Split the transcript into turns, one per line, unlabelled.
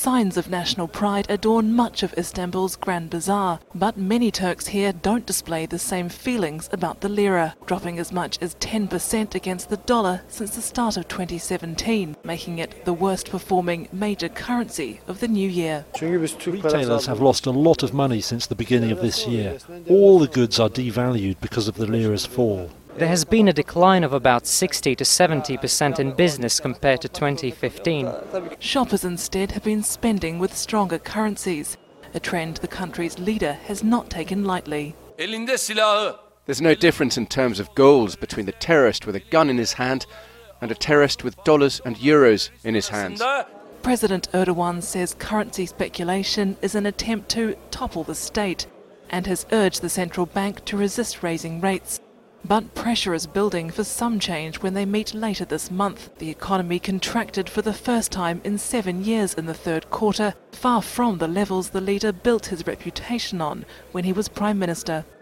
Signs of national pride adorn much of Istanbul's Grand Bazaar, but many Turks here don't display the same feelings about the lira, dropping as much as 10% against the dollar since the start of 2017, making it the worst performing major currency of the new year.
Retailers have lost a lot of money since the beginning of this year. All the goods are devalued because of the lira's fall.
There has been a decline of about 60 to 70% in business compared to 2015.
Shoppers instead have been spending with stronger currencies, a trend the country's leader has not taken lightly.
There's no difference in terms of goals between the terrorist with a gun in his hand and a terrorist with dollars and euros in his hands.
President Erdogan says currency speculation is an attempt to topple the state and has urged the central bank to resist raising rates. But pressure is building for some change when they meet later this month. The economy contracted for the first time in 7 years in the third quarter, far from the levels the leader built his reputation on when he was Prime Minister.